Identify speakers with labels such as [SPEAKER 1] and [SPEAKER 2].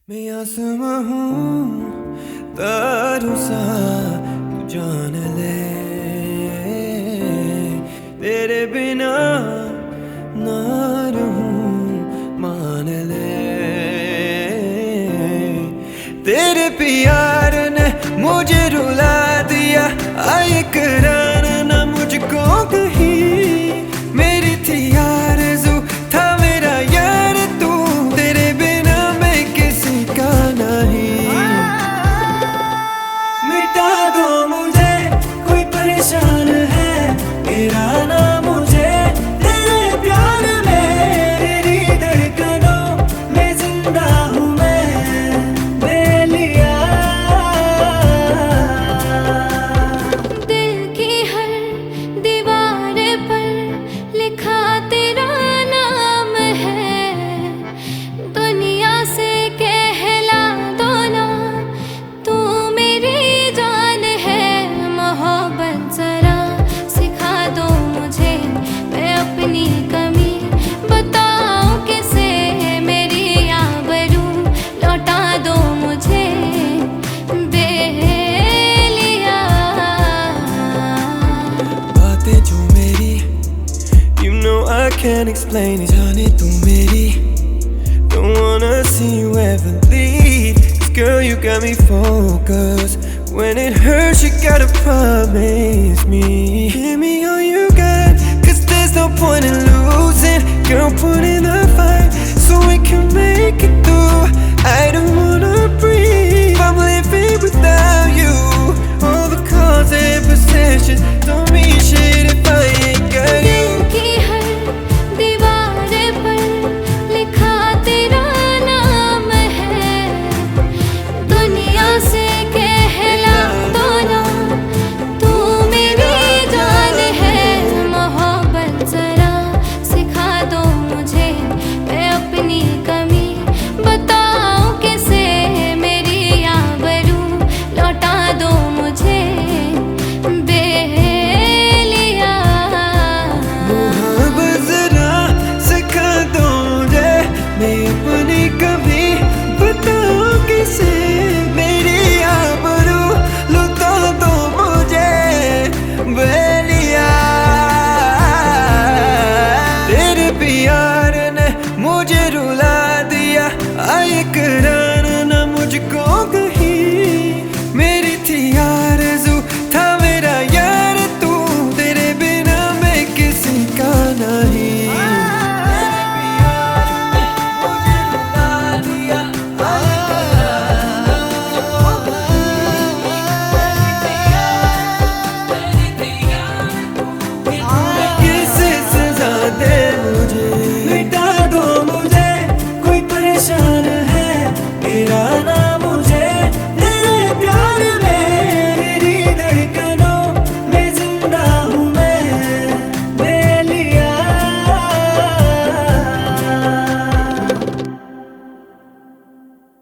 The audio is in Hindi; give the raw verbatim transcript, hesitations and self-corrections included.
[SPEAKER 1] मैं आसमां हूँ तारों सा तू जान ले, तेरे बिना ना रहूं मान ले। तेरे प्यार ने मुझे रुला दिया, आए करार ना मुझको कहीं। मेरी थी आरज़ू था मेरा यार तू, तेरे बिना मैं किसी का नहीं। मिटा दो मुझे कोई परेशान है, तेरा ना मुझे तेरे प्यार में। तेरी धड़कनों में जिंदा हूँ मैं, ले लिया।
[SPEAKER 2] दिल की हर दीवार पर लिखा तेरा नाम है, दुनिया से कहला दो ना तू मेरी जान है। मोहब्बत जरा सिखा दो मुझे, मैं अपनी कमी बताऊं किसे। मेरी आबरू लौटा दो मुझे, दे लिया।
[SPEAKER 1] बातें जो मेरी you know I can't explain it, जाने तू मेरी। Don't wanna see you ever leave, 'cause girl you got me focused. When it hurts you gotta promise me. Give me all you got, 'cause there's no point in losing. Girl put in the fight so we can make it through.